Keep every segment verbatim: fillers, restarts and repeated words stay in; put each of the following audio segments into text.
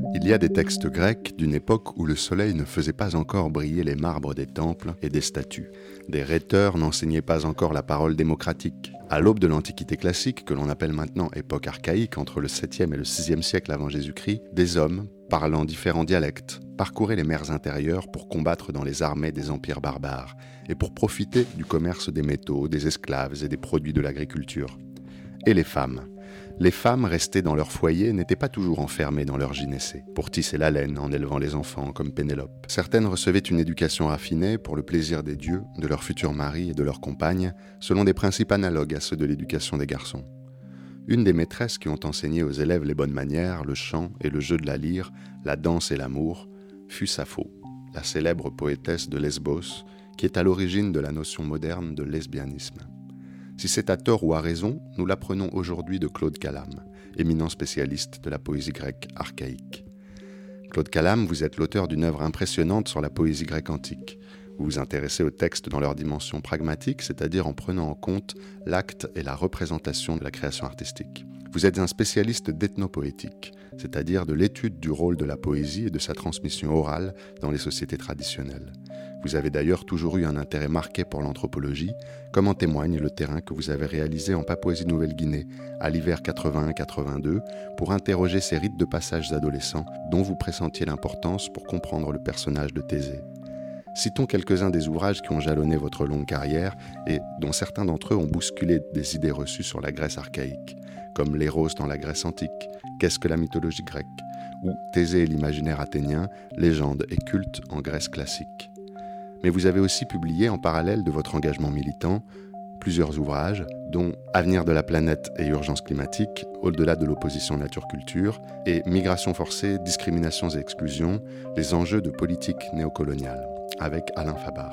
Il y a des textes grecs d'une époque où le soleil ne faisait pas encore briller les marbres des temples et des statues. Des rhéteurs n'enseignaient pas encore la parole démocratique. À l'aube de l'Antiquité classique, que l'on appelle maintenant époque archaïque, entre le septième et le sixième siècle avant Jésus-Christ, des hommes, parlant différents dialectes, parcouraient les mers intérieures pour combattre dans les armées des empires barbares et pour profiter du commerce des métaux, des esclaves et des produits de l'agriculture. Et les femmes Les femmes restées dans leur foyer n'étaient pas toujours enfermées dans leur gynécée, pour tisser la laine en élevant les enfants comme Pénélope. Certaines recevaient une éducation raffinée pour le plaisir des dieux, de leurs futurs maris et de leurs compagnes, selon des principes analogues à ceux de l'éducation des garçons. Une des maîtresses qui ont enseigné aux élèves les bonnes manières, le chant et le jeu de la lyre, la danse et l'amour, fut Sappho, la célèbre poétesse de Lesbos, qui est à l'origine de la notion moderne de lesbianisme. Si c'est à tort ou à raison, nous l'apprenons aujourd'hui de Claude Calame, éminent spécialiste de la poésie grecque archaïque. Claude Calame, vous êtes l'auteur d'une œuvre impressionnante sur la poésie grecque antique. Vous vous intéressez aux textes dans leur dimension pragmatique, c'est-à-dire en prenant en compte l'acte et la représentation de la création artistique. Vous êtes un spécialiste d'ethnopoétique, c'est-à-dire de l'étude du rôle de la poésie et de sa transmission orale dans les sociétés traditionnelles. Vous avez d'ailleurs toujours eu un intérêt marqué pour l'anthropologie, comme en témoigne le terrain que vous avez réalisé en Papouasie-Nouvelle-Guinée, à l'hiver quatre-vingt-un quatre-vingt-deux, pour interroger ces rites de passage adolescents dont vous pressentiez l'importance pour comprendre le personnage de Thésée. Citons quelques-uns des ouvrages qui ont jalonné votre longue carrière et dont certains d'entre eux ont bousculé des idées reçues sur la Grèce archaïque, comme l'Héros dans la Grèce antique, Qu'est-ce que la mythologie grecque, ou Thésée et l'imaginaire athénien, légende et culte en Grèce classique. Mais vous avez aussi publié, en parallèle de votre engagement militant, plusieurs ouvrages, dont Avenir de la planète et urgence climatique, au-delà de l'opposition nature-culture, et Migration forcée, discriminations et exclusions, les enjeux de politique néocoloniale, avec Alain Fabar.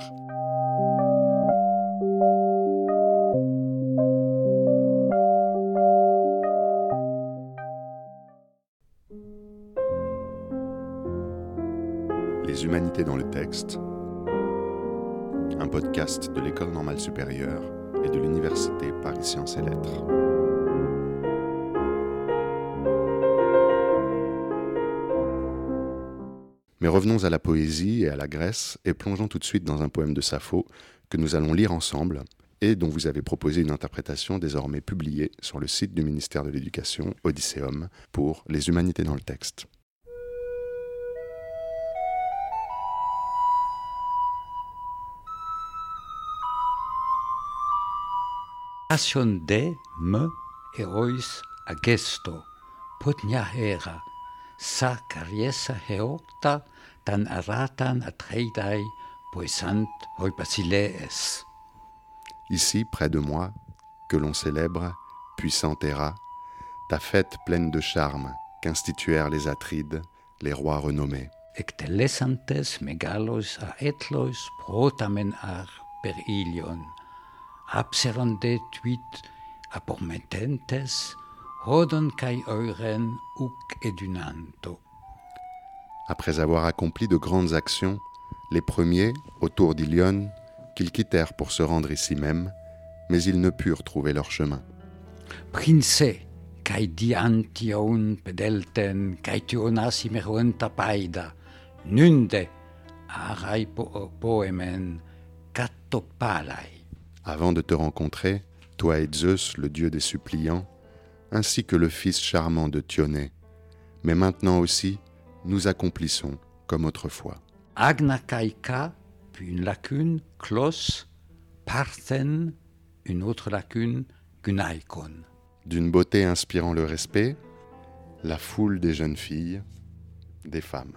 Les humanités dans le texte, un podcast de l'École normale supérieure et de l'Université Paris Sciences et Lettres. Mais revenons à la poésie et à la Grèce et plongeons tout de suite dans un poème de Sappho que nous allons lire ensemble et dont vous avez proposé une interprétation désormais publiée sur le site du ministère de l'Éducation, Odysseum, pour Les humanités dans le texte. Ation de me eois agesto, potnia hera, sa cariesa heocta, tan aratan atreidai, poesant hoi basilees. Ici, près de moi, que l'on célèbre, puissante Héra, ta fête pleine de charme qu'instituèrent les Atrides, les rois renommés. Ectelesantes megalos a etlos protamen ar per ilion, abserande tuit apormetentes, hodon kai euren uc edunanto. Après avoir accompli de grandes actions, les premiers, autour d'Ilion, qu'ils quittèrent pour se rendre ici même, mais ils ne purent trouver leur chemin. Prince, kai diantion pedelten, kai tionas imeruenta paida, nunde, arai po- poemen, catopalai. Avant de te rencontrer, toi et Zeus, le dieu des suppliants, ainsi que le fils charmant de Thionée, mais maintenant aussi, nous accomplissons comme autrefois. Agna kaika, puis une lacune, klos, parthen, une autre lacune, gunaikon. D'une beauté inspirant le respect, la foule des jeunes filles, des femmes.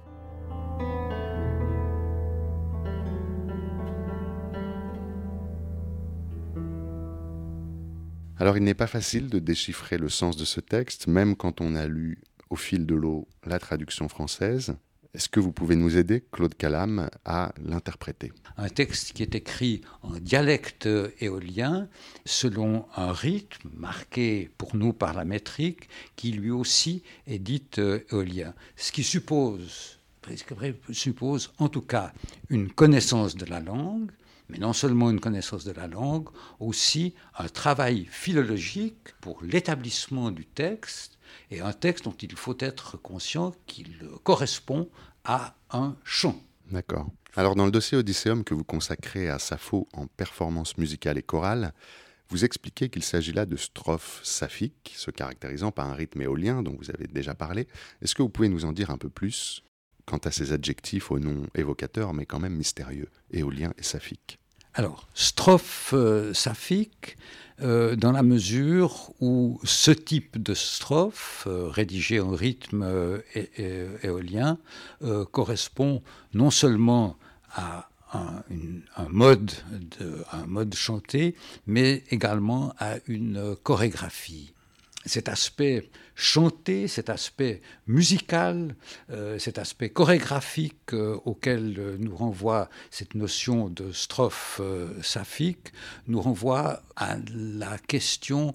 Alors il n'est pas facile de déchiffrer le sens de ce texte, même quand on a lu au fil de l'eau la traduction française. Est-ce que vous pouvez nous aider, Claude Calame, à l'interpréter ? Un texte qui est écrit en dialecte éolien, selon un rythme marqué pour nous par la métrique, qui lui aussi est dit éolien. Ce qui suppose, suppose en tout cas une connaissance de la langue, mais non seulement une connaissance de la langue, aussi un travail philologique pour l'établissement du texte et un texte dont il faut être conscient qu'il correspond à un chant. D'accord. Alors dans le dossier Odysseum que vous consacrez à Sappho en performance musicale et chorale, vous expliquez qu'il s'agit là de strophes saphiques, se caractérisant par un rythme éolien dont vous avez déjà parlé. Est-ce que vous pouvez nous en dire un peu plus quant à ces adjectifs au nom évocateur mais quand même mystérieux, éolien et saphique? Alors, strophe euh, saphique, euh, dans la mesure où ce type de strophe, euh, rédigée en rythme euh, é- é- éolien, euh, correspond non seulement à un, une- un mode de, un mode chanté, mais également à une chorégraphie. Cet aspect chanté, cet aspect musical, euh, cet aspect chorégraphique euh, auquel euh, nous renvoie cette notion de strophe euh, saphique, nous renvoie à la question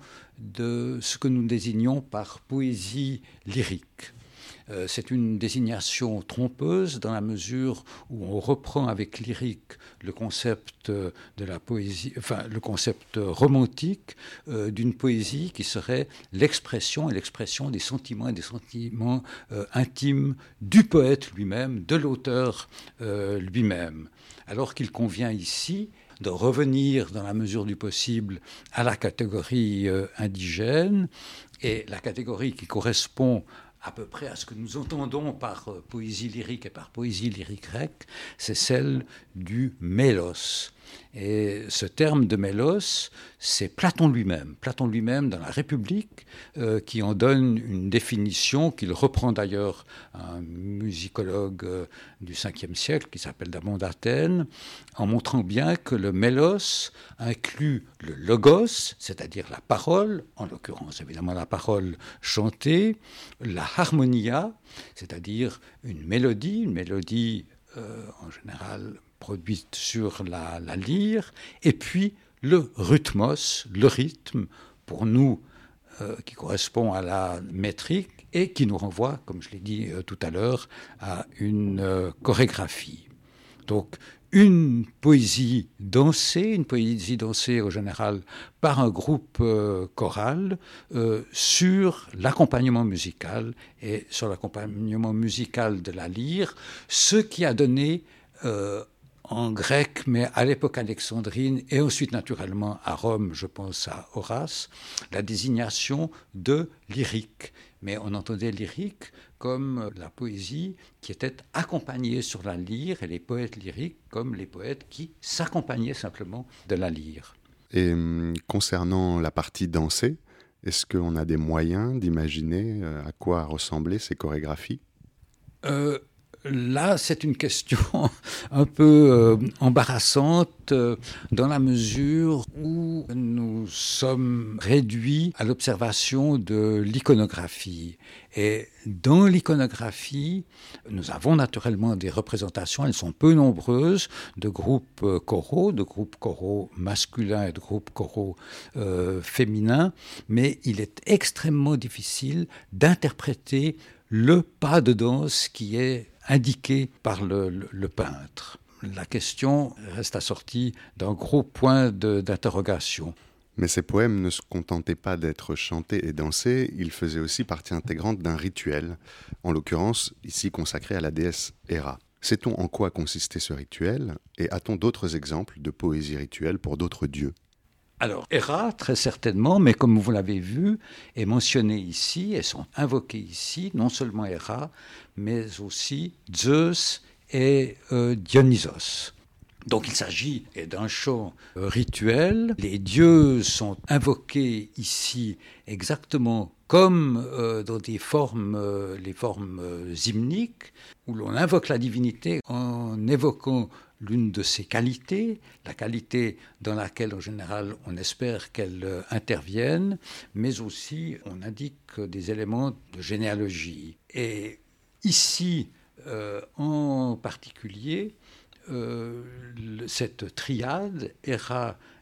de ce que nous désignons par poésie lyrique. Euh, c'est une désignation trompeuse dans la mesure où on reprend avec lyrique le concept de la poésie, enfin le concept romantique euh, d'une poésie qui serait l'expression et l'expression des sentiments et des sentiments euh, intimes du poète lui-même, de l'auteur euh, lui-même. Alors qu'il convient ici de revenir dans la mesure du possible à la catégorie euh, indigène, et la catégorie qui correspond à peu près à ce que nous entendons par euh, poésie lyrique et par poésie lyrique grecque, c'est celle du mélos. Et ce terme de mélos, c'est Platon lui-même, Platon lui-même dans la République, euh, qui en donne une définition qu'il reprend d'ailleurs à un musicologue euh, du cinquième siècle qui s'appelle Damon d'Athènes, en montrant bien que le mélos inclut le logos, c'est-à-dire la parole, en l'occurrence évidemment la parole chantée, la harmonia, c'est-à-dire une mélodie, une mélodie euh, en général produite sur la, la lyre, et puis le rhythmos, le rythme, pour nous, euh, qui correspond à la métrique et qui nous renvoie, comme je l'ai dit euh, tout à l'heure, à une euh, chorégraphie. Donc, une poésie dansée, une poésie dansée au général par un groupe euh, choral euh, sur l'accompagnement musical et sur l'accompagnement musical de la lyre, ce qui a donné euh, en grec, mais à l'époque alexandrine, et ensuite naturellement à Rome, je pense à Horace, la désignation de lyrique. Mais on entendait lyrique comme la poésie qui était accompagnée sur la lyre, et les poètes lyriques comme les poètes qui s'accompagnaient simplement de la lyre. Et hum, concernant la partie dansée, est-ce qu'on a des moyens d'imaginer euh, à quoi ressemblaient ces chorégraphies? euh, Là, c'est une question un peu euh, embarrassante euh, dans la mesure où nous sommes réduits à l'observation de l'iconographie. Et dans l'iconographie, nous avons naturellement des représentations, elles sont peu nombreuses, de groupes euh, choraux, de groupes choraux masculins et de groupes choraux euh, féminins, mais il est extrêmement difficile d'interpréter le pas de danse qui est indiqué par le, le, le peintre. La question reste assortie d'un gros point de, d'interrogation. Mais ces poèmes ne se contentaient pas d'être chantés et dansés, ils faisaient aussi partie intégrante d'un rituel, en l'occurrence ici consacré à la déesse Héra. Sait-on en quoi consistait ce rituel, et a-t-on d'autres exemples de poésie rituelle pour d'autres dieux? Alors, Héra, très certainement, mais comme vous l'avez vu, est mentionnée ici, et sont invoquées ici, non seulement Héra, mais aussi Zeus et euh, Dionysos. Donc il s'agit d'un chant euh, rituel. Les dieux sont invoqués ici exactement comme euh, dans des formes, euh, les formes euh, hymniques, où l'on invoque la divinité en évoquant l'une de ses qualités, la qualité dans laquelle en général on espère qu'elle euh, intervienne, mais aussi on indique des éléments de généalogie. Et ici, euh, en particulier, Euh, cette triade, Héra,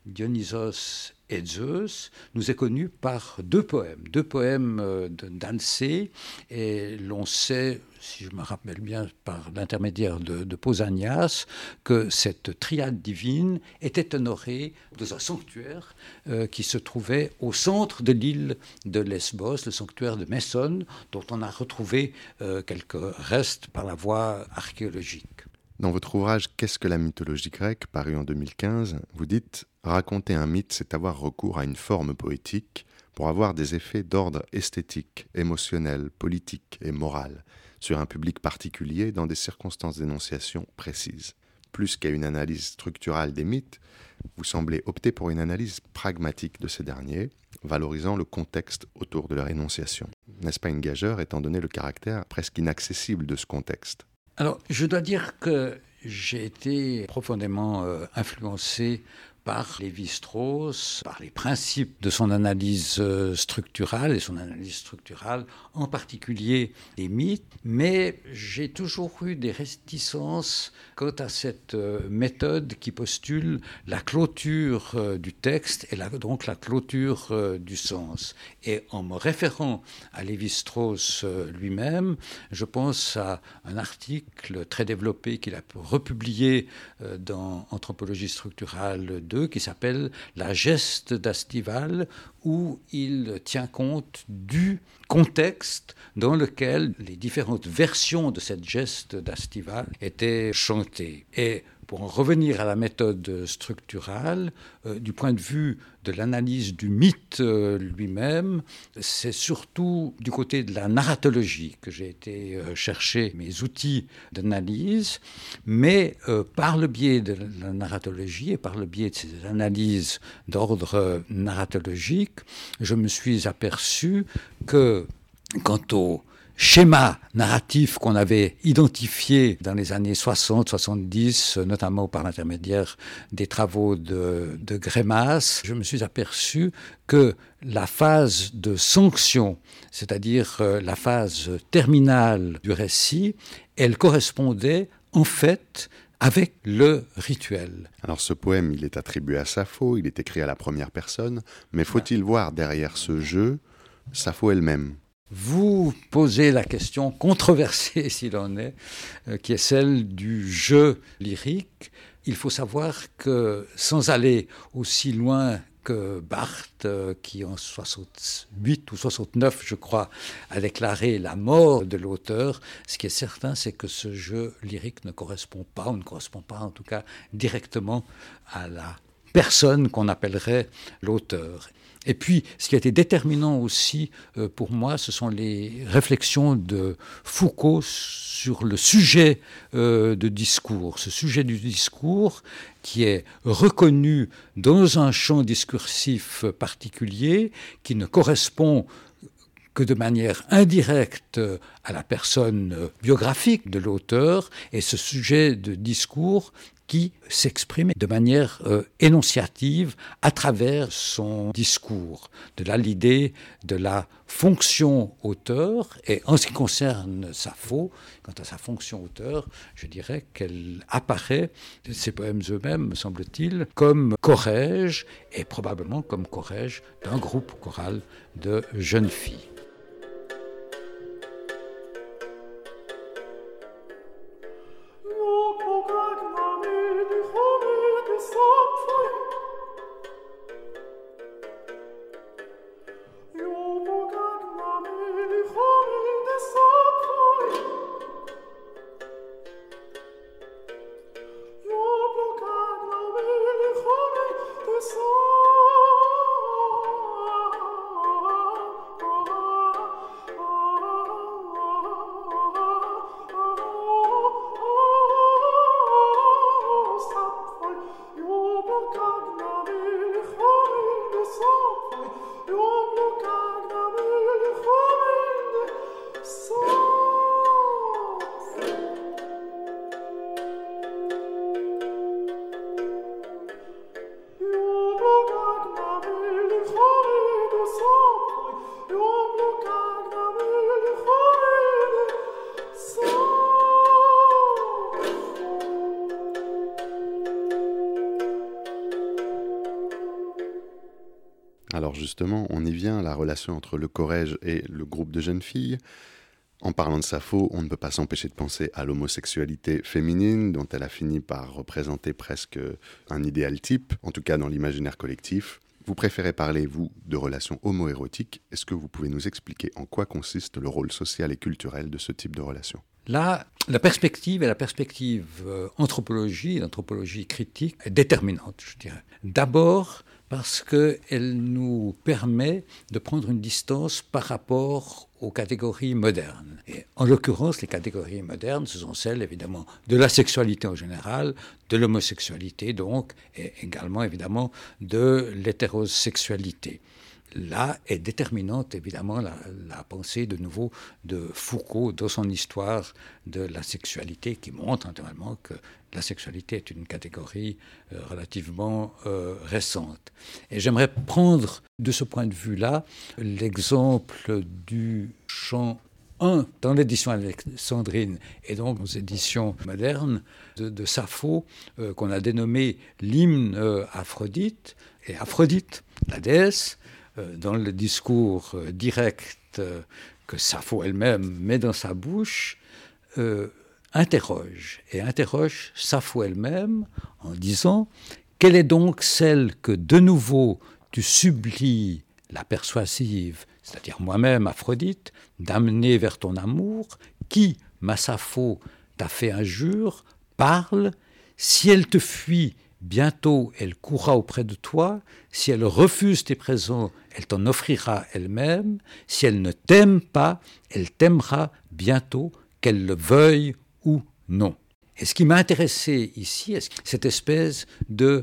Dionysos et Zeus, nous est connu par deux poèmes, deux poèmes de d'Alcée, et l'on sait, si je me rappelle bien par l'intermédiaire de, de Pausanias, que cette triade divine était honorée dans un sanctuaire euh, qui se trouvait au centre de l'île de Lesbos, le sanctuaire de Messone, dont on a retrouvé euh, quelques restes par la voie archéologique. Dans votre ouvrage « Qu'est-ce que la mythologie grecque ?» paru en deux mille quinze, vous dites « Raconter un mythe, c'est avoir recours à une forme poétique pour avoir des effets d'ordre esthétique, émotionnel, politique et moral sur un public particulier dans des circonstances d'énonciation précises. Plus qu'à une analyse structurale des mythes, vous semblez opter pour une analyse pragmatique de ces derniers, valorisant le contexte autour de leur énonciation. N'est-ce pas une gageure étant donné le caractère presque inaccessible de ce contexte ? Alors, je dois dire que j'ai été profondément euh, influencé par Lévi-Strauss, par les principes de son analyse euh, structurale, et son analyse structurale en particulier des mythes, mais j'ai toujours eu des réticences quant à cette euh, méthode qui postule la clôture euh, du texte et la, donc la clôture euh, du sens. Et en me référant à Lévi-Strauss euh, lui-même, je pense à un article très développé qu'il a republié euh, dans Anthropologie structurale deux, qui s'appelle « La geste d'Astival », où il tient compte du contexte dans lequel les différentes versions de cette geste d'Astival étaient chantées. Et pour en revenir à la méthode structurale, euh, du point de vue de l'analyse du mythe euh, lui-même, c'est surtout du côté de la narratologie que j'ai été euh, chercher mes outils d'analyse, mais euh, par le biais de la narratologie et par le biais de ces analyses d'ordre euh, narratologique, je me suis aperçu que quant au schéma narratif qu'on avait identifié dans les années soixante soixante-dix, notamment par l'intermédiaire des travaux de, de Grémas, je me suis aperçu que la phase de sanction, c'est-à-dire euh, la phase terminale du récit, elle correspondait en fait avec le rituel. Alors ce poème, il est attribué à Sappho, il est écrit à la première personne, mais faut-il voir derrière ce jeu Sappho elle-même ? Vous posez la question controversée, s'il en est, euh, qui est celle du jeu lyrique. Il faut savoir que, sans aller aussi loin que Barthes, euh, qui en soixante-huit ou soixante-neuf, je crois, a déclaré la mort de l'auteur, ce qui est certain, c'est que ce jeu lyrique ne correspond pas, ou ne correspond pas en tout cas directement à la personne qu'on appellerait l'auteur. Et puis, ce qui a été déterminant aussi euh, pour moi, ce sont les réflexions de Foucault sur le sujet euh, de discours. Ce sujet du discours qui est reconnu dans un champ discursif particulier, qui ne correspond que de manière indirecte à la personne biographique de l'auteur, et ce sujet de discours qui s'exprime de manière euh, énonciative à travers son discours. De là l'idée de la fonction auteur, et en ce qui concerne Sappho, quant à sa fonction auteur, je dirais qu'elle apparaît, ces poèmes eux-mêmes, me semble-t-il, comme chorège, et probablement comme chorège d'un groupe choral de jeunes filles. Oh justement, on y vient, la relation entre le Corrège et le groupe de jeunes filles. En parlant de Sappho, on ne peut pas s'empêcher de penser à l'homosexualité féminine, dont elle a fini par représenter presque un idéal type, en tout cas dans l'imaginaire collectif. Vous préférez parler, vous, de relations homoérotiques. Est-ce que vous pouvez nous expliquer en quoi consiste le rôle social et culturel de ce type de relation ? Là, la perspective et la perspective euh, anthropologie, l'anthropologie critique, est déterminante, je dirais. D'abord, parce qu'elle nous permet de prendre une distance par rapport aux catégories modernes. Et en l'occurrence, les catégories modernes, ce sont celles, évidemment, de la sexualité en général, de l'homosexualité, donc, et également, évidemment, de l'hétérosexualité. Là est déterminante, évidemment, la, la pensée, de nouveau, de Foucault dans son histoire de la sexualité, qui montre, naturellement, que la sexualité est une catégorie euh, relativement euh, récente. Et j'aimerais prendre, de ce point de vue-là, l'exemple du chant un dans l'édition alexandrine et donc aux éditions modernes de, de Sappho, euh, qu'on a dénommé l'hymne euh, Aphrodite. Et Aphrodite, la déesse, euh, dans le discours euh, direct euh, que Sappho elle-même met dans sa bouche, euh, interroge, et interroge Sappho elle-même en disant « Quelle est donc celle que de nouveau tu supplies la persuasive, c'est-à-dire moi-même, Aphrodite, d'amener vers ton amour, qui, ma Sappho, t'a fait injure, parle, si elle te fuit, bientôt elle courra auprès de toi, si elle refuse tes présents, elle t'en offrira elle-même, si elle ne t'aime pas, elle t'aimera bientôt, qu'elle le veuille ou non. » Et ce qui m'a intéressé ici, c'est cette espèce de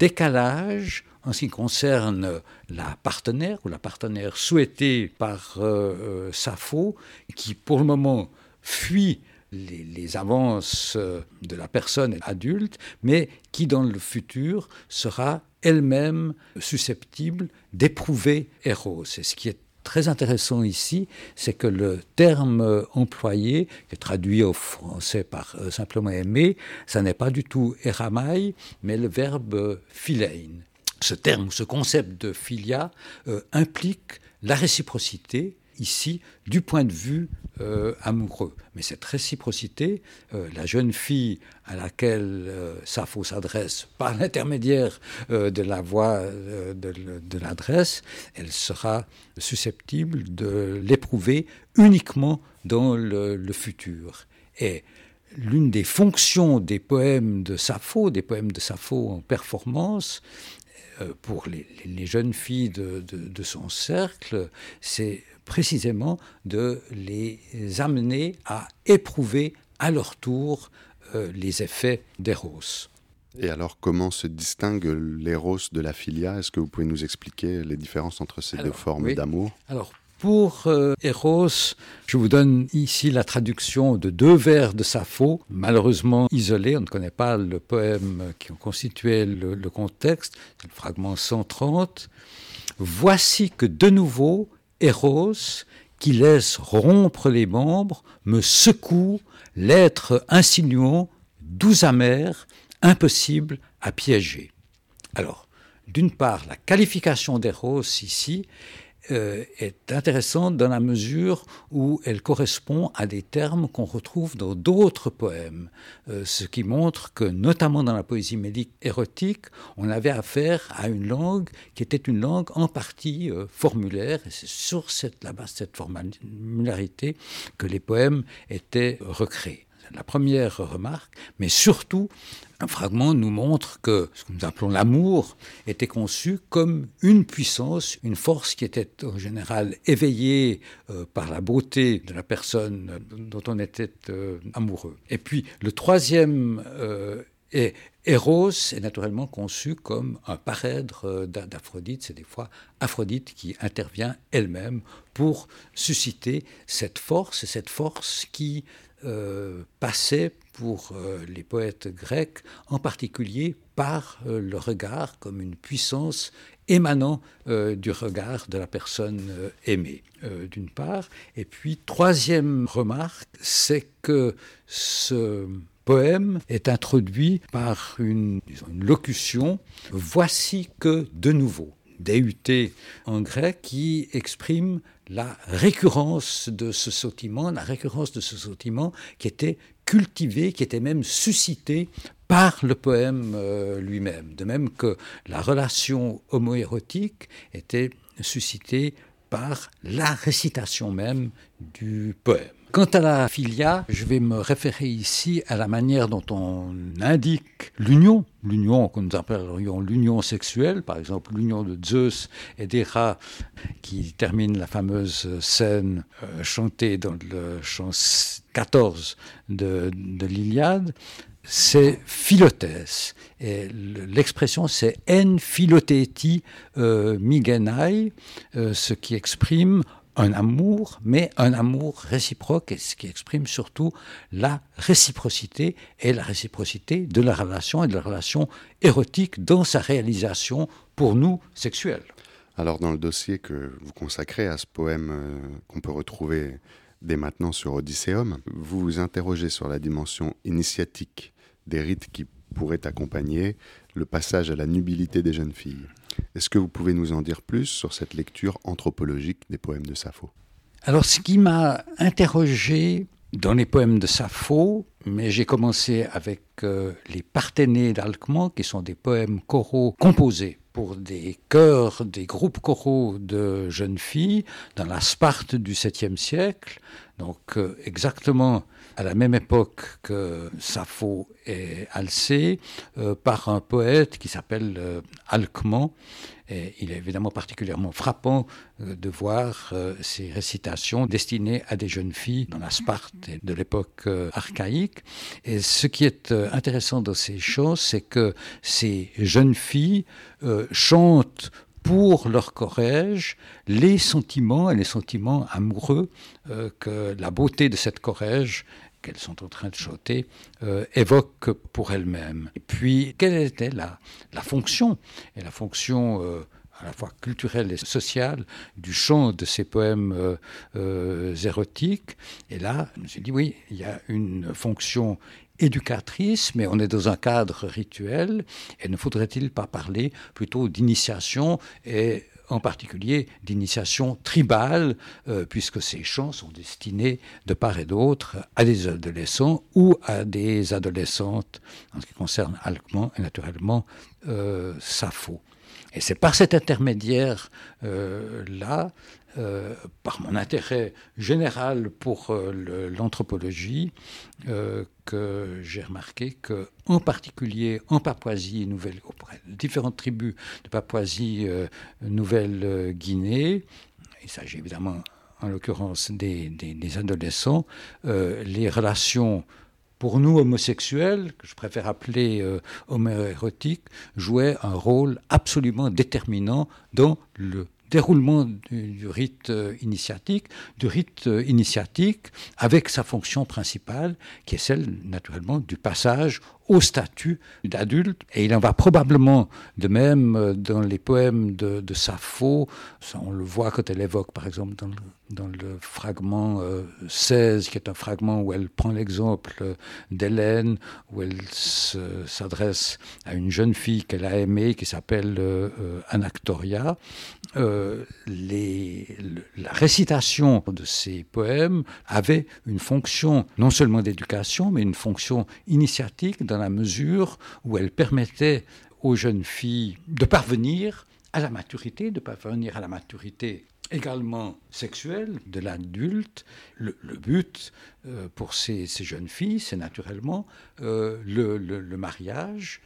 décalage en ce qui concerne la partenaire ou la partenaire souhaitée par euh, Sappho, qui pour le moment fuit les, les avances de la personne adulte, mais qui dans le futur sera elle-même susceptible d'éprouver Eros. Et ce qui est très intéressant ici, c'est que le terme employé, qui est traduit au français par euh, simplement aimer, ça n'est pas du tout eramaï, mais le verbe philein. Ce terme, ce concept de philia euh, implique la réciprocité, ici, du point de vue euh, amoureux. Mais cette réciprocité, euh, la jeune fille à laquelle euh, Sappho s'adresse par l'intermédiaire euh, de la voix euh, de, de l'adresse, elle sera susceptible de l'éprouver uniquement dans le, le futur. Et l'une des fonctions des poèmes de Sappho, des poèmes de Sappho en performance, pour les, les jeunes filles de, de, de son cercle, c'est précisément de les amener à éprouver à leur tour euh, les effets d'Eros. Et alors, comment se distingue l'Eros de la philia ? Est-ce que vous pouvez nous expliquer les différences entre ces alors, deux formes oui. d'amour ? Alors, pour euh, Eros, je vous donne ici la traduction de deux vers de Sappho, malheureusement isolés, on ne connaît pas le poème qui constituait le, le contexte, c'est le fragment cent trente. « Voici que de nouveau, Eros, qui laisse rompre les membres, me secoue, l'être insinuant, doux amer, impossible à piéger. » Alors, d'une part, la qualification d'Eros ici Euh, est intéressante dans la mesure où elle correspond à des termes qu'on retrouve dans d'autres poèmes, euh, ce qui montre que, notamment dans la poésie médique érotique, on avait affaire à une langue qui était une langue en partie euh, formulaire, et c'est sur cette, la base de cette formularité que les poèmes étaient recréés. C'est la première remarque, mais surtout, un fragment nous montre que ce que nous appelons l'amour était conçu comme une puissance, une force qui était en général éveillée euh, par la beauté de la personne dont on était euh, amoureux. Et puis le troisième euh, est Eros est naturellement conçu comme un parèdre d'Aphrodite. C'est des fois Aphrodite qui intervient elle-même pour susciter cette force, cette force qui euh, passait pour euh, les poètes grecs, en particulier par euh, le regard comme une puissance émanant euh, du regard de la personne euh, aimée, euh, d'une part. Et puis, troisième remarque, c'est que ce poème est introduit par une, disons, une locution « Voici que de nouveau ». déuté en grec, qui exprime la récurrence de ce sentiment, la récurrence de ce sentiment qui était cultivé, qui était même suscité par le poème euh, lui-même. De même que la relation homoérotique était suscitée par la récitation même du poème. Quant à la philia, je vais me référer ici à la manière dont on indique l'union, l'union que nous appellerions l'union sexuelle, par exemple l'union de Zeus et d'Héra, qui termine la fameuse scène euh, chantée dans le chant quatorze de, de l'Iliade. C'est philotès. Et l'expression, c'est en philoteti euh, migenai, euh, ce qui exprime un amour, mais un amour réciproque, et ce qui exprime surtout la réciprocité, et la réciprocité de la relation et de la relation érotique dans sa réalisation, pour nous, sexuelle. Alors, dans le dossier que vous consacrez à ce poème euh, qu'on peut retrouver dès maintenant sur Odysseum, vous vous interrogez sur la dimension initiatique des rites qui pourraient accompagner le passage à la nubilité des jeunes filles. Est-ce que vous pouvez nous en dire plus sur cette lecture anthropologique des poèmes de Sappho ? Alors, ce qui m'a interrogé dans les poèmes de Sappho, mais j'ai commencé avec euh, les Parthénées d'Alcman, qui sont des poèmes choraux composés pour des chœurs, des groupes choraux de jeunes filles dans la Sparte du septième siècle, donc euh, exactement à la même époque que Sappho et Alcée, euh, par un poète qui s'appelle euh, Alcman. Et il est évidemment particulièrement frappant euh, de voir euh, ces récitations destinées à des jeunes filles dans la Sparte de l'époque euh, archaïque. Et ce qui est euh, intéressant dans ces chants, c'est que ces jeunes filles euh, chantent pour leur corrège les sentiments et les sentiments amoureux euh, que la beauté de cette corrège qu'elles sont en train de chanter, euh, évoque pour elles-mêmes. Et puis, quelle était la, la fonction, et la fonction euh, à la fois culturelle et sociale du chant de ces poèmes euh, euh, érotiques. Et là, je me suis dit, oui, il y a une fonction éducatrice, mais on est dans un cadre rituel, et ne faudrait-il pas parler plutôt d'initiation et en particulier d'initiation tribale, euh, puisque ces chants sont destinés de part et d'autre à des adolescents ou à des adolescentes, en ce qui concerne Alcman et naturellement euh, Sappho. Et c'est par cet intermédiaire-là, euh, euh, par mon intérêt général pour euh, le, l'anthropologie, euh, que j'ai remarqué qu'en particulier en Papouasie Nouvelle, auprès de différentes tribus de Papouasie euh, Nouvelle-Guinée, il s'agit évidemment en l'occurrence des, des, des adolescents, euh, les relations pour nous homosexuels, que je préfère appeler euh, homoérotiques, jouaient un rôle absolument déterminant dans le déroulement du, du rite euh, initiatique, du rite euh, initiatique avec sa fonction principale, qui est celle, naturellement, du passage au statut d'adulte. Et il en va probablement de même dans les poèmes de, de Sappho. Ça, on le voit quand elle évoque, par exemple, dans le, dans le fragment euh, seize, qui est un fragment où elle prend l'exemple d'Hélène, où elle se, s'adresse à une jeune fille qu'elle a aimée, qui s'appelle euh, Anactoria. Euh, les, le, la récitation de ces poèmes avait une fonction non seulement d'éducation, mais une fonction initiatique dans la mesure où elle permettait aux jeunes filles de parvenir à la maturité, de parvenir à la maturité également sexuelle de l'adulte. Le, le but euh, pour ces, ces jeunes filles, c'est naturellement euh, le, le, le mariage.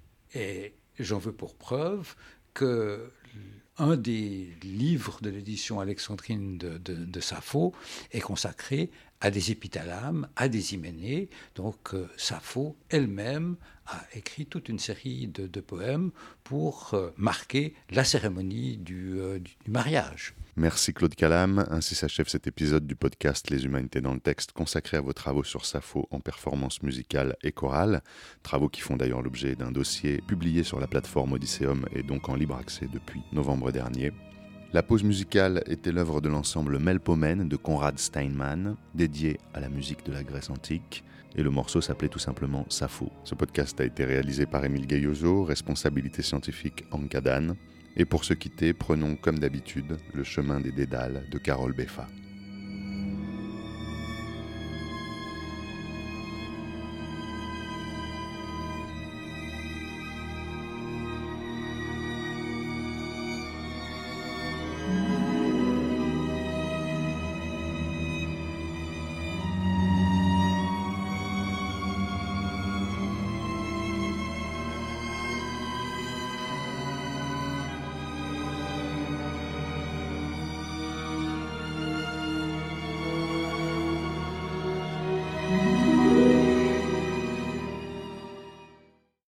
Et j'en veux pour preuve que un des livres de l'édition alexandrine de, de, de Sappho est consacré à des épithalames, à des hyménées. Donc euh, Sappho elle-même a écrit toute une série de, de poèmes pour euh, marquer la cérémonie du, euh, du, du mariage. Merci Claude Calame. Ainsi s'achève cet épisode du podcast Les Humanités dans le texte consacré à vos travaux sur Sappho en performance musicale et chorale. Travaux qui font d'ailleurs l'objet d'un dossier publié sur la plateforme Odysseum et donc en libre accès depuis novembre dernier. La pause musicale était l'œuvre de l'ensemble Melpomène de Konrad Steinmann, dédié à la musique de la Grèce antique. Et le morceau s'appelait tout simplement Sappho. Ce podcast a été réalisé par Émile Gaillozo, responsabilité scientifique Anka Dan. Et pour se quitter, prenons comme d'habitude le chemin des Dédales de Carole Beffa.